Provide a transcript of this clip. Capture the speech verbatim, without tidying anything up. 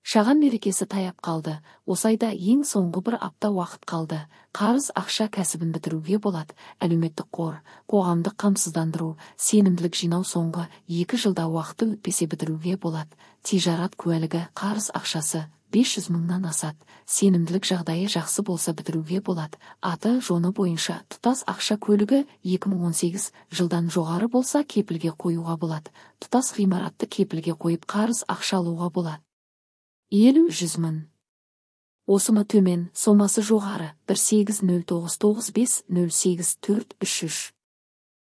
Шаған мерекесі таяп қалды. Осы айда ең соңғы бір апта уақыт қалды. Қарыз ақша кәсібін бітіруге болады. Әлеуметтік қор, қоғамдық қамсыздандыру, сенімділік жинау соңғы екі жылда уақыты өтпесе бітіруге болады. Тижарат куәлігі, қарыз ақшасы бес жүз мыңнан асады. Сенімділік жағдайы жақсы болса бітіруге болады. Аты жоны бойынша тұтас ақша көлігі екі мың он сегіз жылдан жоғары болса кепілге қоюға болады. Тұтас ғимаратты кепілге қойып қарыз ақша алуға болады. елу жүз мың. Осымы төмен, сомасы жоғары. бір сегіз нөл тоғыз тоғыз бес нөл сегіз төрт үш үш